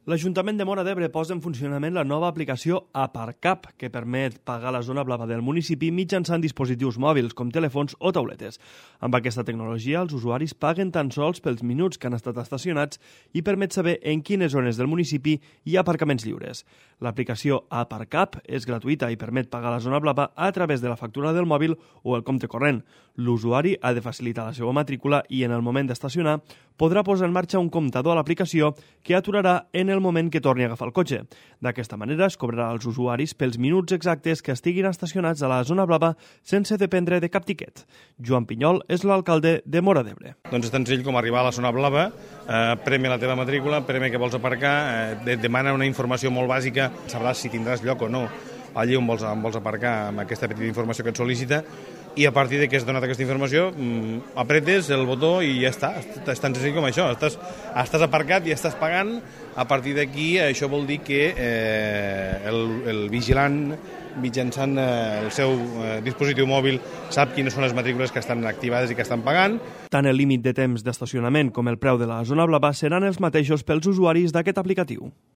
L'Ajuntament de Móra d'Ebre posa en funcionament la nova aplicació Aparcap, que permet pagar la zona blava del municipi mitjançant dispositius mòbils, com telèfons o tauletes. Amb aquesta tecnologia, els usuaris paguen tan sols pels minuts que han estat estacionats i permet saber en quines zones del municipi hi ha aparcaments lliures. L'aplicació Aparcap és gratuïta i permet pagar la zona blava a través de la factura del mòbil o el compte corrent. L'usuari ha de facilitar la seva matrícula i, en el moment d'estacionar, podrà posar en marxa un comptador a l'aplicació que aturarà en el moment que torni a agafar el cotxe. D'aquesta manera es cobrarà als usuaris pels minuts exactes que estiguin estacionats a la zona blava sense dependre de cap tiquet. Joan Pinyol és l'alcalde de Móra d'Ebre. Doncs és tan senzill com arribar a la zona blava, preme la teva matrícula, preme que vols aparcar, et demana una informació molt bàsica, sabràs si tindràs lloc o no allí on vols aparcar amb aquesta petita informació que et sol·licita, i a partir de que has donat aquesta informació apretes el botó i ja està. És tan senzill com això. Estàs aparcat i estàs pagant. A partir d'aquí això vol dir que el vigilant, mitjançant el seu dispositiu mòbil, sap quines són les matrícules que estan activades i que estan pagant. Tant el límit de temps d'estacionament com el preu de la zona blava seran els mateixos pels usuaris d'aquest aplicatiu.